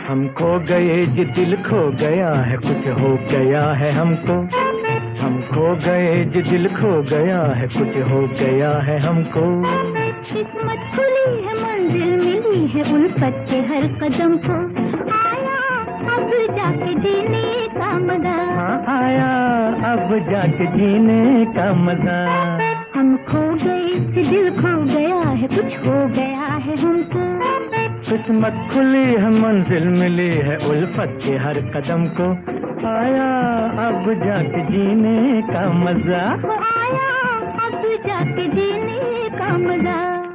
हम खो गए जी दिल खो गया है, कुछ हो गया है हमको। हम खो गए जी दिल खो गया है, कुछ हो गया है हमको। किस्मत खुली है, मंजिल मिली है उल्फत के हर कदम को। आया अब जाके जीने का मजा। हाँ आया अब जाके जीने का मजा। हम खो गए जी दिल खो गया है, कुछ हो गया है हमको। किस्मत खुली है, मंजिल मिली है उल्फत के हर कदम को। आया अब जाके जीने का मजा। आया अब जाके जीने का मजा।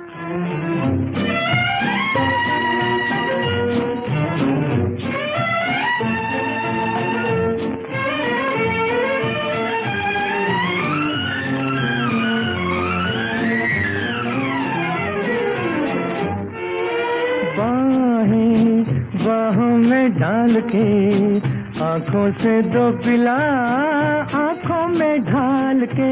बाहों में डाल के आंखों से दो पिला, आंखों में ढाल के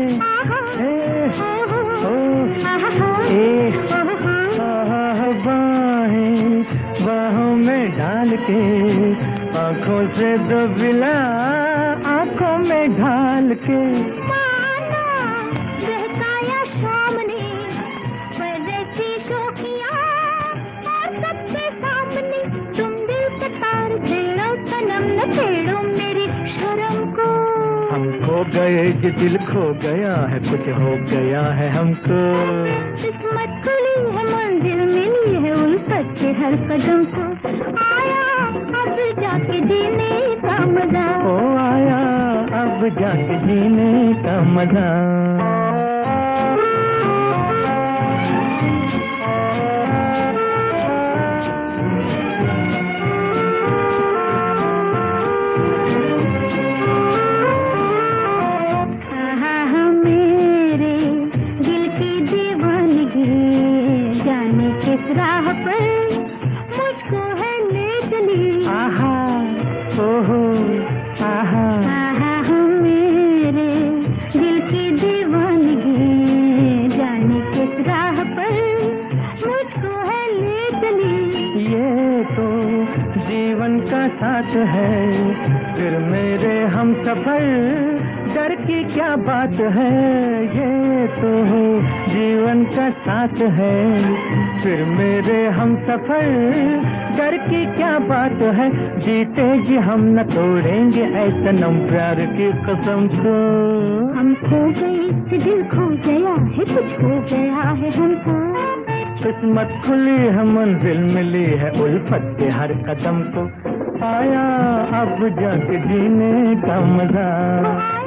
बाहों में डाल के आंखों से दो पिला, आंखों में ढाल के। मेरी शर्म को हम खो गए जी दिल खो गया है, कुछ हो गया है हमको। किस्मत खुली है, मंजिल मिली है उल्फत के हर कदम को। आया अब जाके जीने का मजा। ओ आया अब जाके जीने का मजा। किस राह पर मुझको है ले चली। आहा ओहो आहा आहा मेरे दिल की दीवानगी, जाने किस राह पर मुझको है ले चली। ये तो जीवन का साथ है, फिर मेरे हम सफर डर की क्या बात है। ये तो जीवन का साथ है, फिर मेरे हम सफर डर की क्या बात है। जीते जी हम न तोड़ेंगे ऐसा सनम प्यार की कसम को। हम खो गए दिल खो गया है, कुछ हो गया है हमको। किस्मत खुली है, मंजिल मिली है उल्फत के हर कदम को। आया अब जाके जीने का मजा।